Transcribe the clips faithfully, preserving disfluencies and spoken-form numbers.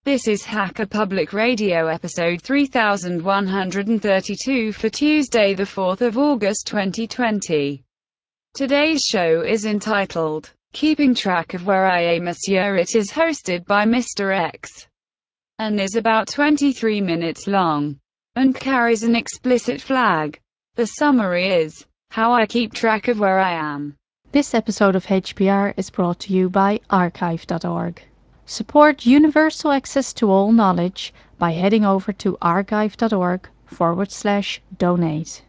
This is Hacker Public Radio episode three thousand one hundred thirty-two for Tuesday the fourth of August twenty twenty. Today's show is entitled, Keeping Track of Where I Am Monsieur. It is hosted by Mister X and is about twenty-three minutes long and carries an explicit flag. The summary is, How I Keep Track of Where I Am. This episode of H P R is brought to you by archive dot org. Support universal access to all knowledge by heading over to archive.org forward slash donate.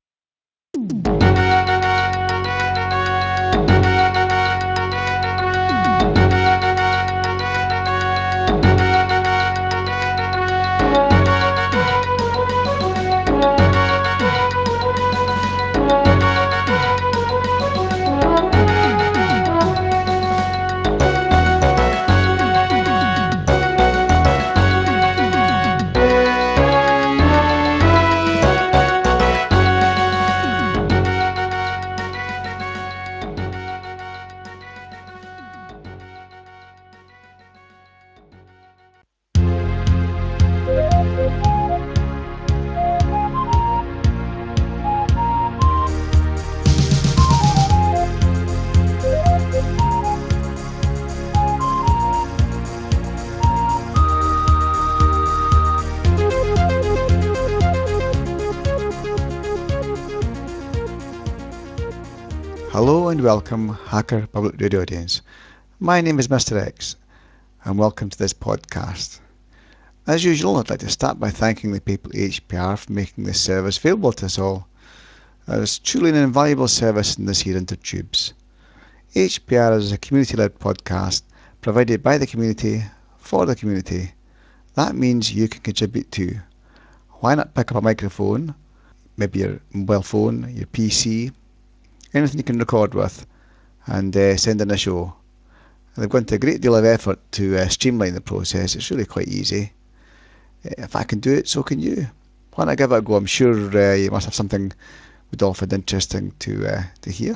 Hello and welcome, Hacker Public Radio audience. My name is Mister X, and welcome to this podcast. As usual, I'd like to start by thanking the people at H P R for making this service available to us all. It's truly an invaluable service in this year intertubes. H P R is a community-led podcast provided by the community for the community. That means you can contribute too. Why not pick up a microphone, maybe your mobile phone, your P C, anything you can record with, and uh, send in a show. And they've gone to a great deal of effort to uh, streamline the process. It's really quite easy. Uh, if I can do it, so can you. Why not give it a go? I'm sure uh, you must have something we'd all find interesting to uh, to hear.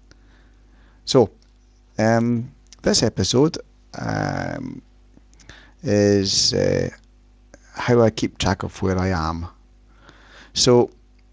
So, um, this episode um, is uh, how I keep track of where I am. So,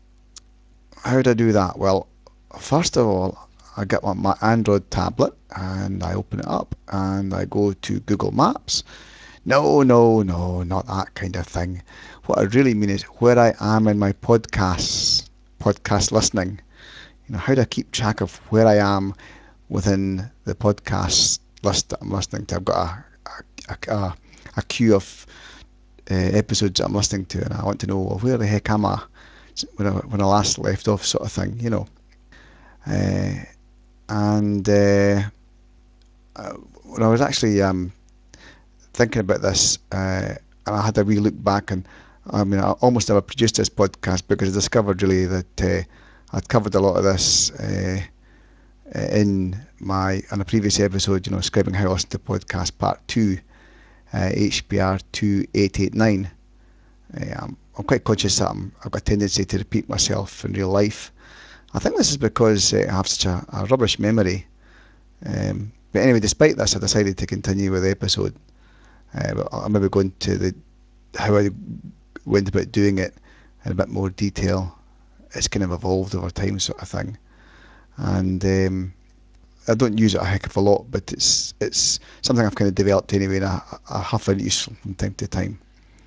how do I do that? Well, first of all, I get my Android tablet and I open it up and I go to Google Maps. No, no, no, not that kind of thing. What I really mean is where I am in my podcasts, podcast listening. You know, how do I keep track of where I am within the podcast list that I'm listening to? I've got a a, a, a queue of uh, episodes that I'm listening to, and I want to know, well, where the heck am I when I when I last left off, sort of thing, you know. Uh, and uh, when I was actually um, thinking about this, uh, and I had a wee look back, and I mean, I almost never produced this podcast because I discovered really that uh, I'd covered a lot of this uh, in my in a previous episode, you know, describing how I listen to podcast part two, uh, H P R two eight eight nine. Uh, I'm, I'm quite conscious that I'm, I've got a tendency to repeat myself in real life. I think this is because uh, I have such a, a rubbish memory. Um, but anyway, despite this, I decided to continue with the episode. Uh, but I'm maybe going to the how I went about doing it in a bit more detail. It's kind of evolved over time, sort of thing. And um, I don't use it a heck of a lot, but it's it's something I've kind of developed anyway, and I, I have found it useful from time to time.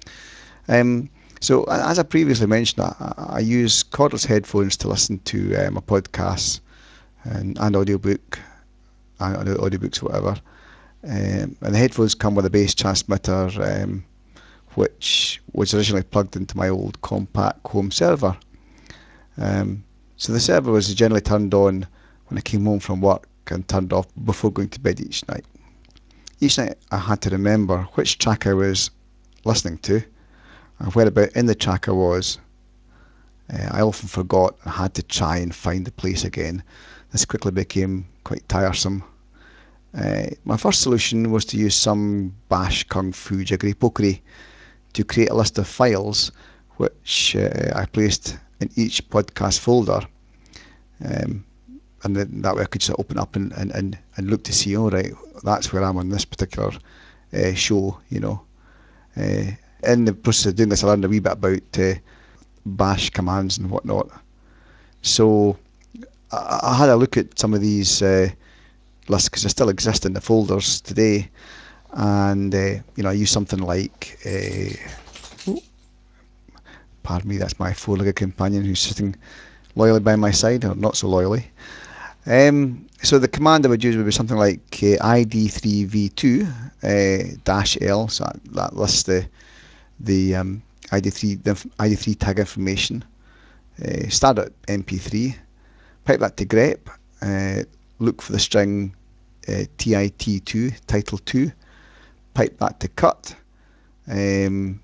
Um, so as I previously mentioned, I, I use cordless headphones to listen to uh, my podcasts and, and audiobook, and audiobooks, whatever. Um, and the headphones come with a base transmitter, um, which was originally plugged into my old Compaq home server. Um, so the server was generally turned on when I came home from work and turned off before going to bed each night. Each night I had to remember which track I was listening to and whereabout in the track I was. Uh, I often forgot and had to try and find the place again. This quickly became quite tiresome. Uh, my first solution was to use some bash kung fu jiggery pokery to create a list of files which uh, I placed in each podcast folder. Um, and then that way I could just open up and, and, and, and look to see, all right, that's where I'm on this particular uh, show, you know. Uh, in the process of doing this, I learned a wee bit about uh, bash commands and whatnot. So I, I had a look at some of these uh, lists because they still exist in the folders today, and uh, you know I use something like, uh, oh, pardon me, that's my four-legged companion who's sitting loyally by my side, or not so loyally. Um, so the command I would use would be something like uh, I D three V two uh, dash L. So that, that lists the the um, I D three the I D three tag information. Uh, start at M P three, pipe that to grep, uh, look for the string uh, T I T two, title two, pipe that to cut, um,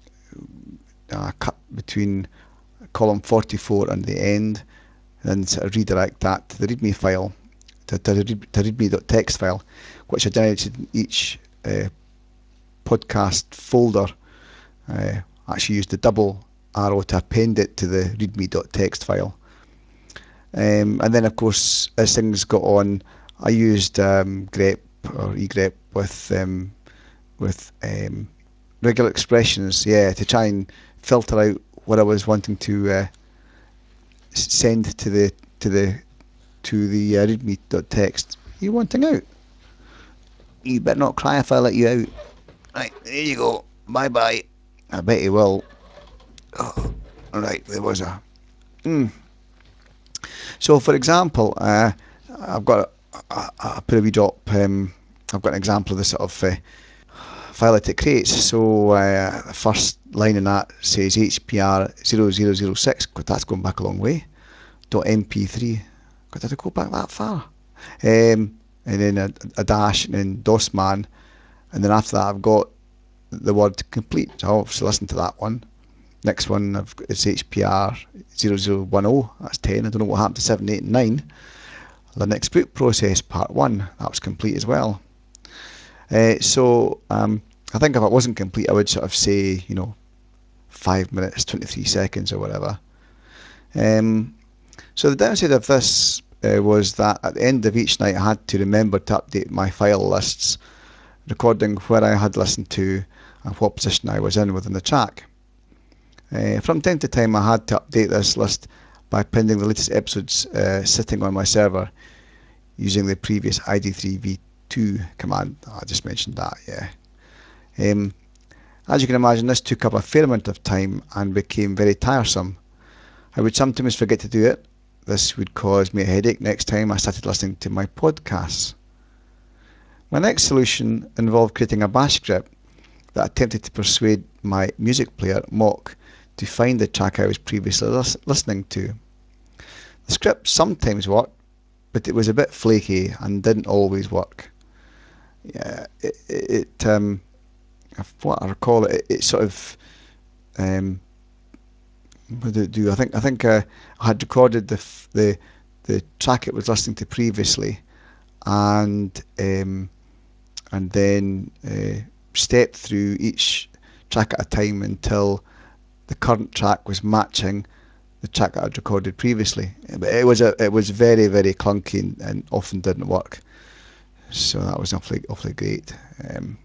uh, cut between column forty-four and the end, and then sort of redirect that to the readme file, to, to the read, to readme.txt file, which I generated in each uh, podcast folder. Uh, actually used the double arrow to append it to the readme.txt file. Um, and then, of course, as things got on, I used um, grep or egrep with um, with um, regular expressions, yeah, to try and filter out what I was wanting to uh, send to the to the to the uh, readme.txt. You wanting out? You better not cry if I let you out. Right, there you go. Bye bye. I bet you will. Oh, right, there was a. Mm. So, for example, uh, I've got a, a, a put a wee drop. Um, I've got an example of the sort of uh, file that it creates. So, uh, the first line in that says H P R zero zero zero six. God, that's going back a long way. Dot M P three. God, did it go back that far? Um, and then a, a dash, and then DOSman, and then after that I've got the word complete. So I'll obviously listen to that one. Next one I've got, it's H P R zero zero one zero, that's ten. I don't know what happened to seven, eight and nine. Linux boot process part one, that was complete as well. Uh, so um, I think if it wasn't complete I would sort of say, you know, five minutes, twenty-three seconds or whatever. Um, so the downside of this uh, was that at the end of each night I had to remember to update my file lists, recording where I had listened to and what position I was in within the track. Uh, from time to time I had to update this list by appending the latest episodes uh, sitting on my server using the previous I D three V two command. I just mentioned that, yeah. Um, as you can imagine, this took up a fair amount of time and became very tiresome. I would sometimes forget to do it. This would cause me a headache next time I started listening to my podcasts. My next solution involved creating a bash script that attempted to persuade my music player, Mock, to find the track I was previously lis- listening to. The script sometimes worked, but it was a bit flaky and didn't always work. Yeah, it, it, it um, what I recall, it, it sort of, um, what did it do? I think I think uh, I had recorded the the the track it was listening to previously, and um, and then uh, stepped through each track at a time until the current track was matching the track that I'd recorded previously. But it was a it was very very clunky and, and often didn't work. So that was awfully awfully great. Um,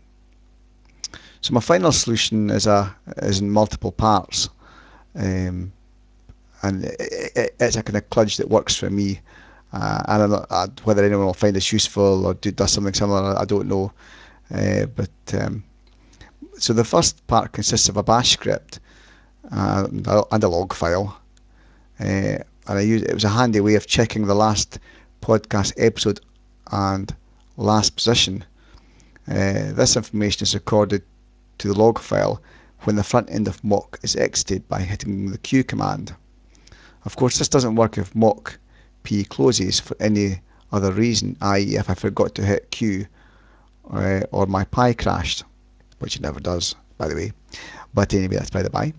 so my final solution is a is in multiple parts, um, and it, it, it's a kind of kludge that works for me. Uh, and I'm not, uh, whether anyone will find this useful or do does something similar, I don't know. Uh, but um, so the first part consists of a bash script uh, and a log file. Uh, and I used it was a handy way of checking the last podcast episode and last position. Uh, this information is recorded to the log file when the front end of mock is exited by hitting the Q command. Of course, this doesn't work if mock p closes for any other reason, that is if I forgot to hit Q uh, or my Pi crashed, which it never does, by the way. But anyway, that's by the by.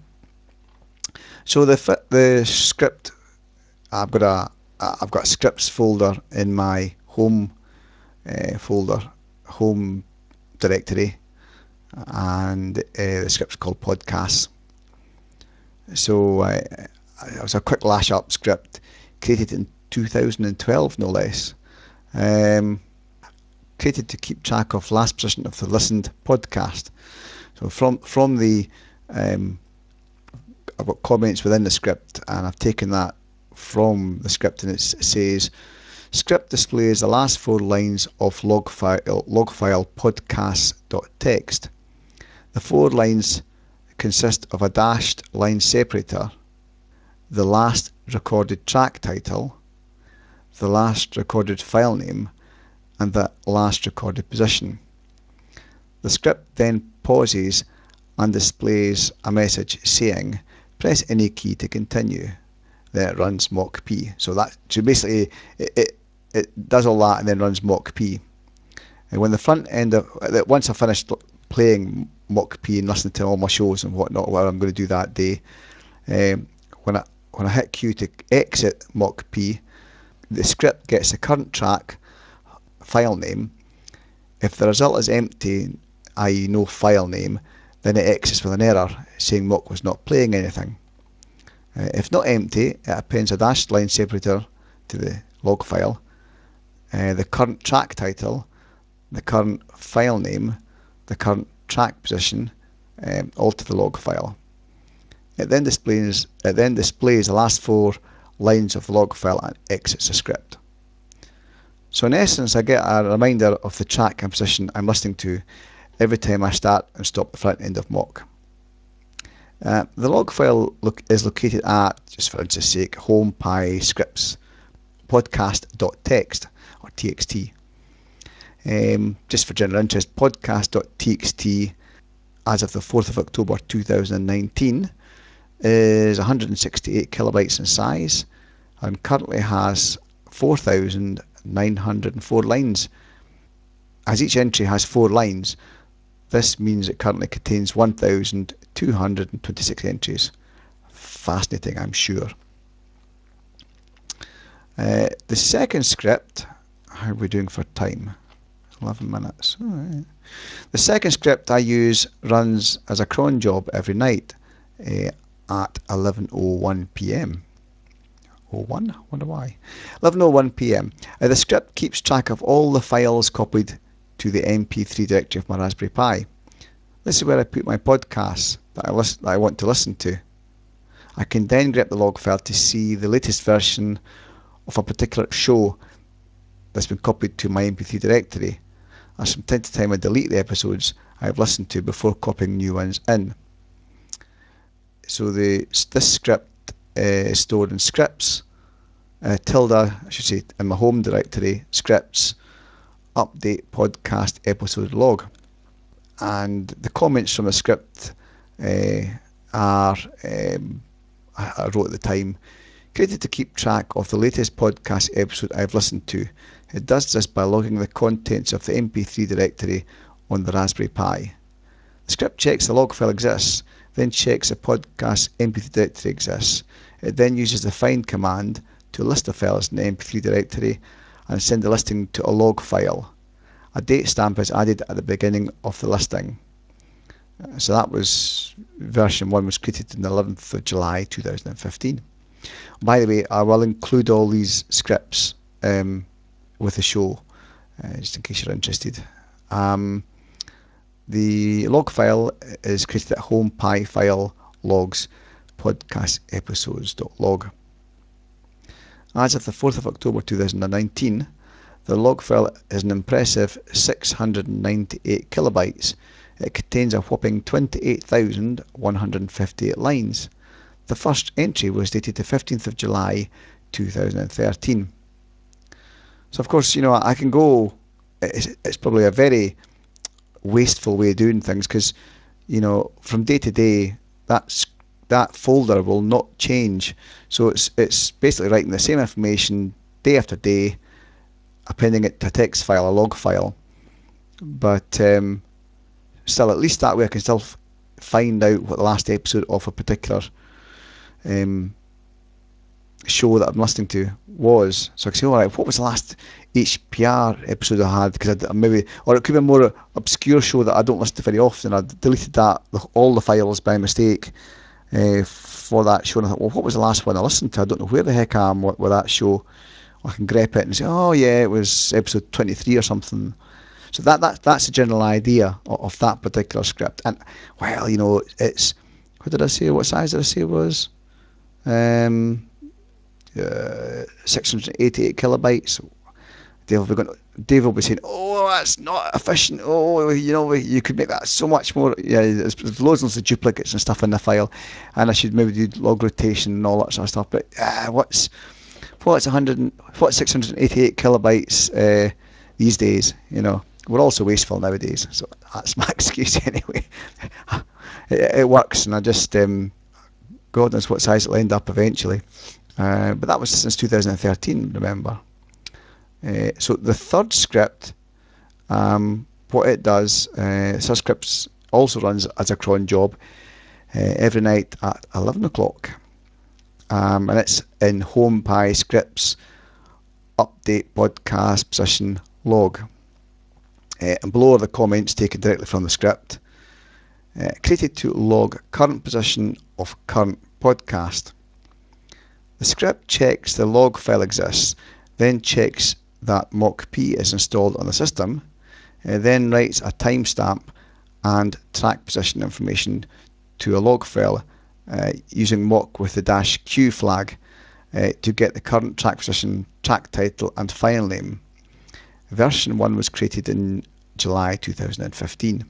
So the the script, I've got a I've got a scripts folder in my home uh, folder, home directory, and uh, the script's called podcasts. So uh, it was a quick lash up script created in two thousand twelve, no less. Um, created to keep track of last position of the listened podcast. So from from the um, I've got comments within the script, and I've taken that from the script, and it says script displays the last four lines of log file log file podcast.txt. The four lines consist of a dashed line separator, the last recorded track title, the last recorded file name, and the last recorded position. The script then pauses and displays a message saying, press any key to continue. Then it runs mock P. So that so basically it, it, it does all that and then runs mock P. And when the front end of, once I've finished playing mock P and listening to all my shows and whatnot, what I'm going to do that day, um, when I when I hit Q to exit mock P, the script gets the current track file name. If the result is empty, that is no file name, then it exits with an error saying mock was not playing anything. Uh, if not empty, it appends a dashed line separator to the log file, uh, the current track title, the current file name, the current track position, um, all to the log file. It then displays it then displays the last four lines of the log file and exits the script. So in essence, I get a reminder of the track and position I'm listening to every time I start and stop the front end of mock. Uh, the log file look, is located at, just for instance sake, home pi scripts podcast.txt or txt. Um, just for general interest, podcast.txt as of the fourth of October two thousand nineteen is one hundred sixty-eight kilobytes in size and currently has four thousand nine hundred four lines. As each entry has four lines, this means it currently contains one thousand two hundred twenty-six entries. Fascinating, I'm sure. Uh, the second script, how are we doing for time? eleven minutes. Right. The second script I use runs as a cron job every night uh, at eleven oh one p m. oh one? Wonder why. eleven oh one p m. Uh, the script keeps track of all the files copied to the M P three directory of my Raspberry Pi. This is where I put my podcasts that I, listen, that I want to listen to. I can then grep the log file to see the latest version of a particular show that's been copied to my M P three directory, as from time to time I delete the episodes I've listened to before copying new ones in. So the this script uh, is stored in scripts, uh, tilde, I should say, in my home directory, scripts, update podcast episode log. And the comments from the script uh, are, um, I wrote at the time, created to keep track of the latest podcast episode I've listened to. It does this by logging the contents of the M P three directory on the Raspberry Pi. The script checks the log file exists, then checks the podcast M P three directory exists. It then uses the find command to list the files in the M P three directory and send the listing to a log file. A date stamp is added at the beginning of the listing. So that was, version one was created on the eleventh of July two thousand fifteen. By the way, I will include all these scripts um, with the show, uh, just in case you're interested. Um, the log file is created at home pi file logs podcast episodes.log. As of the fourth of October two thousand nineteen, the log file is an impressive six hundred ninety-eight kilobytes. It contains a whopping twenty-eight thousand one hundred fifty-eight lines. The first entry was dated the fifteenth of July two thousand thirteen. So of course, you know, I can go, it's, it's probably a very wasteful way of doing things because, you know, from day to day, that's, that folder will not change. So it's, it's basically writing the same information day after day, appending it to a text file, a log file. But um, still, at least that way I can still f- find out what the last episode of a particular um, show that I'm listening to was. So I can say, all right, what was the last H P R episode I had? Because I maybe, or it could be a more obscure show that I don't listen to very often. I deleted that, all the files by mistake uh, for that show. And I thought, well, what was the last one I listened to? I don't know where the heck I am with, with that show. I can grep it and say, oh yeah, it was episode twenty-three or something. So that, that that's the general idea of, of that particular script. And well, you know, it's, what did I say? What size did I say it was? Um, uh, six hundred eighty-eight kilobytes. Dave will be going. Dave will be saying, "Oh, that's not efficient. Oh, you know, you could make that so much more." Yeah, there's, there's loads and loads of duplicates and stuff in the file, and I should maybe do log rotation and all that sort of stuff. But uh, what's what's one hundred? What's six hundred eighty-eight kilobytes uh, these days? You know, we're also wasteful nowadays. So that's my excuse anyway. it, it works, and I just um, God knows what size it'll end up eventually. Uh, but that was since two thousand thirteen, remember. Uh, so the third script, um, what it does, uh, Subscripts also runs as a cron job uh, every night at eleven o'clock. Um, and it's in Home Pi Scripts Update Podcast Position Log. Uh, and below are the comments taken directly from the script. Uh, created to log current position of current podcast. The script checks the log file exists, then checks that Mach-P is installed on the system, uh, then writes a timestamp and track position information to a log file uh, using Mach with the dash Q flag uh, to get the current track position, track title and file name. Version one was created in July two thousand fifteen.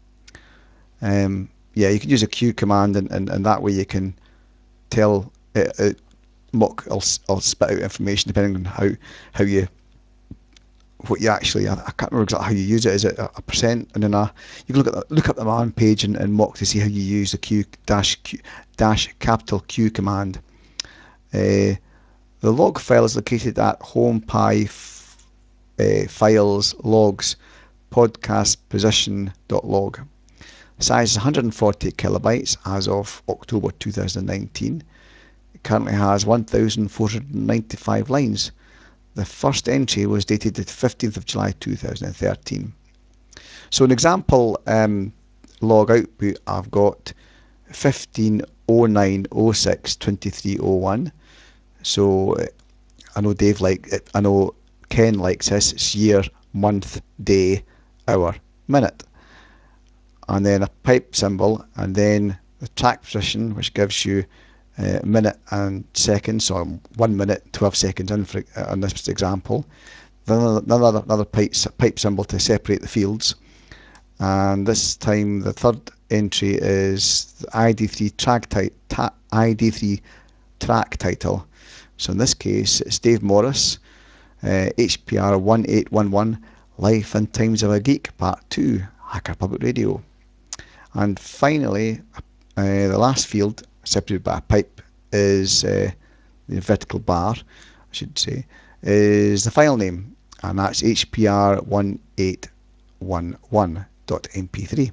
Um, yeah, you can use a Q command, and, and, and that way you can tell it, it Mach will, will spit out information depending on how how you what you actually, I, I can't remember exactly how you use it. Is it a, a percent? And then a, you can look at the, look up the man page in, in Mach to see how you use the Q dash Q dash capital Q command. Uh, the log file is located at home pi f, uh, files logs podcast position.log. Size is one hundred forty kilobytes as of October two thousand nineteen. It currently has one thousand four hundred ninety-five lines. The first entry was dated the fifteenth of July two thousand thirteen. So an example um, log output, I've got fifteen oh nine oh six twenty-three oh one. So I know Dave like it. I know Ken likes this. It's year, month, day, hour, minute. And then a pipe symbol, and then the track position, which gives you uh, minute and seconds, so one minute, twelve seconds in for, uh, in this example. Then another, another pipe, pipe symbol to separate the fields. And this time the third entry is the I D three track, ti- ta- I D three track title. So in this case, it's Dave Morris, uh, H P R one eight one one, Life and Times of a Geek, Part two, Hacker Public Radio. And finally, uh, the last field, separated by a pipe, is uh, the vertical bar, I should say, is the file name, and that's H P R one eight one one dot M P three.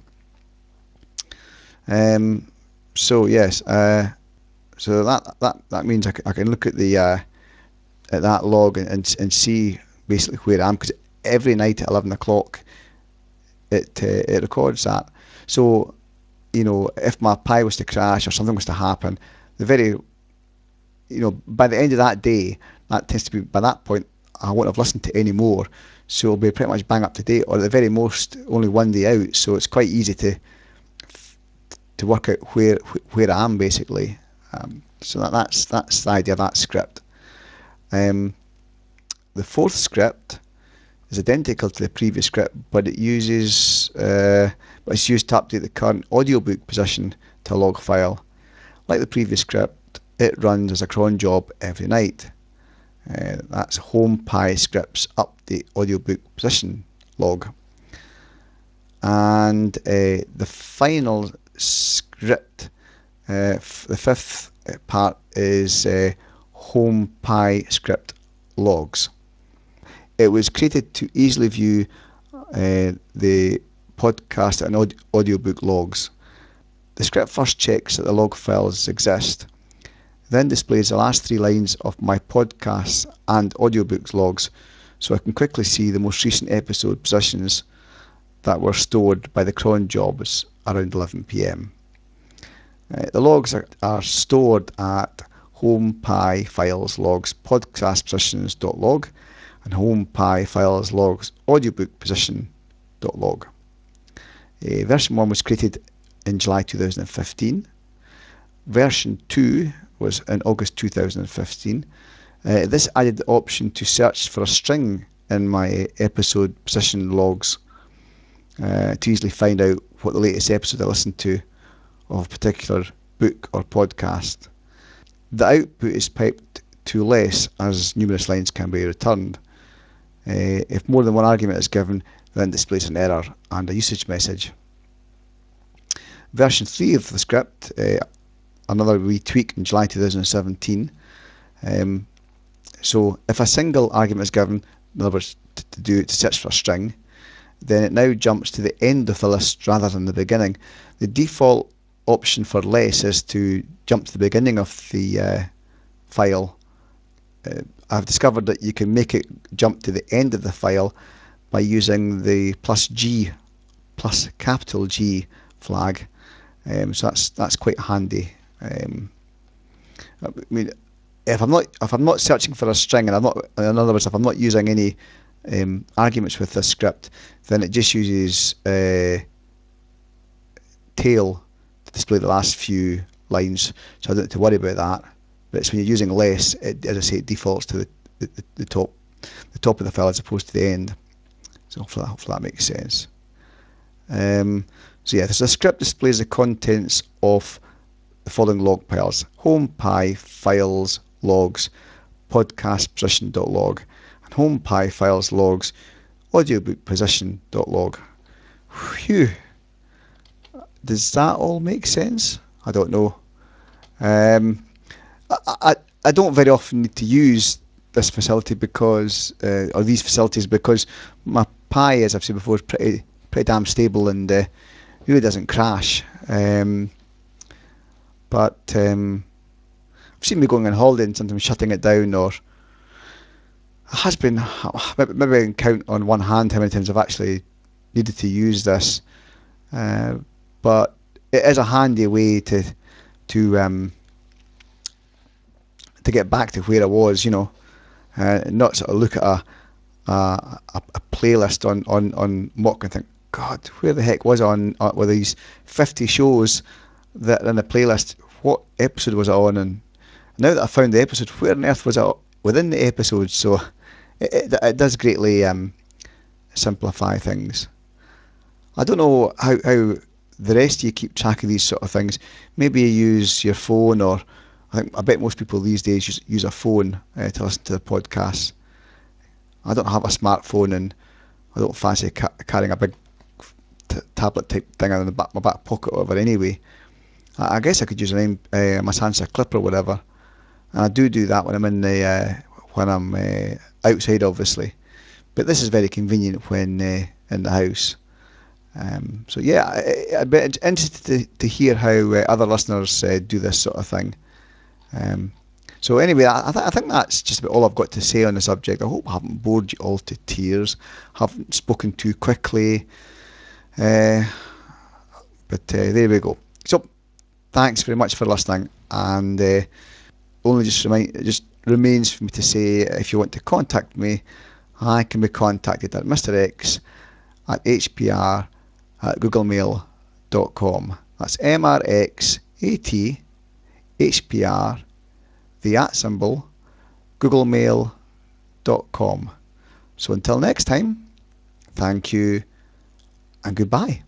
Um, so yes, uh, so that that that means I can, I can look at the uh, at that log and, and and see basically where I am, because every night at eleven o'clock it uh, it records that. So you know, if my Pi was to crash or something was to happen, the very, you know, by the end of that day, that tends to be, by that point, I won't have listened to any more, so it'll be pretty much bang up to date, or at the very most, only one day out. So it's quite easy to to work out where where I am basically. Um, so that, that's that's the idea of that script. Um, the fourth script is identical to the previous script, but it uses uh, but it's used to update the current audiobook position to a log file. Like the previous script, it runs as a cron job every night. Uh, that's Home Pi Scripts Update Audiobook Position log. And uh, the final script, uh, f- the fifth part, is uh, Home Pi Script Logs. It was created to easily view uh, the podcast and aud- audiobook logs. The script first checks that the log files exist, then displays the last three lines of my podcasts and audiobooks logs, so I can quickly see the most recent episode positions that were stored by the cron jobs around eleven p m. Uh, the logs are, are stored at Home Pi Files Logs Podcast Positions.log and Home Pi Files Logs Audiobook Position dot log. Uh, version one was created in July two thousand fifteen. Version two was in August two thousand fifteen. Uh, this added the option to search for a string in my episode position logs uh, to easily find out what the latest episode I listened to of a particular book or podcast. The output is piped to less as numerous lines can be returned. Uh, if more than one argument is given, then it displays an error and a usage message. Version three of the script, uh, another wee tweak in July two thousand seventeen. Um, so if a single argument is given, in other words, to, to do to search for a string, then it now jumps to the end of the list rather than the beginning. The default option for less is to jump to the beginning of the uh, file. Uh, I've discovered that you can make it jump to the end of the file by using the plus G, plus capital G flag. Um, so that's that's quite handy. Um, I mean, if I'm not if I'm not searching for a string, and I'm not, in other words, if I'm not using any um, arguments with this script, then it just uses uh, tail to display the last few lines, so I don't have to worry about that. But it's when you're using less, it, as I say, it defaults to the, the, the top the top of the file as opposed to the end. So hopefully, hopefully that makes sense. Um, so yeah, so the script displays the contents of the following log piles: home, pi, files, logs, podcast position.log, and home, pi, files, logs, audiobook position.log. Phew. Does that all make sense? I don't know. Um, I, I, I don't very often need to use this facility because, uh, or these facilities, because my Pi, as I've said before, is pretty, pretty damn stable and uh, really doesn't crash. Um, but um, I've seen me going on holiday and sometimes shutting it down, or it has been, maybe I can count on one hand how many times I've actually needed to use this. Uh, but it is a handy way to to um, to get back to where I was, you know, uh, not sort of look at a a, a playlist on on on Mock and think, God, where the heck was I on uh, with these fifty shows that are in the playlist? What episode was I on? And now that I found the episode, where on earth was I within the episode? So it, it, it does greatly um, simplify things. I don't know how, how the rest of you keep track of these sort of things. Maybe you use your phone, or I think I bet most people these days use, use a phone uh, to listen to the podcasts. I don't have a smartphone, and I don't fancy ca- carrying a big t- tablet type thing in the back, my back pocket or whatever anyway. I, I guess I could use an, uh, my Sansa clip or whatever, and I do do that when I'm in the uh, when I'm uh, outside, obviously. But this is very convenient when uh, in the house. Um, so yeah, I, I'd be interested to, to hear how uh, other listeners uh, do this sort of thing. Um, so anyway, I, th- I think that's just about all I've got to say on the subject. I hope I haven't bored you all to tears, haven't spoken too quickly, uh, but uh, there we go. So thanks very much for listening, and uh, only just remind, it just remains for me to say, if you want to contact me, I can be contacted at Mister X at H P R at googlemail dot com. That's M R X A T H P R, the at symbol, googlemail dot com. So until next time, thank you and goodbye.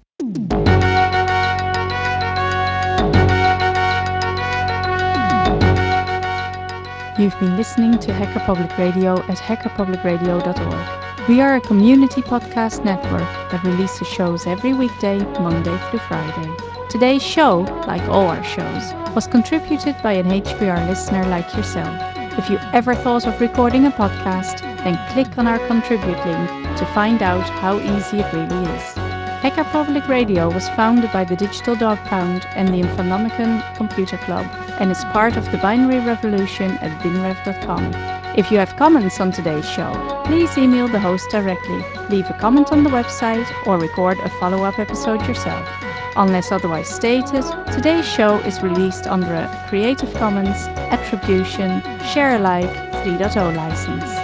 You've been listening to Hacker Public Radio at hacker public radio dot org. We are a community podcast network that releases shows every weekday, Monday through Friday. Today's show, like all our shows, was contributed by an H P R listener like yourself. If you ever thought of recording a podcast, then click on our contribute link to find out how easy it really is. Hacker Public Radio was founded by the Digital Dog Pound and the Infonomicon Computer Club, and is part of the binary revolution at binrev dot com. If you have comments on today's show, please email the host directly, leave a comment on the website, or record a follow-up episode yourself. Unless otherwise stated, today's show is released under a Creative Commons Attribution Share Alike three point oh license.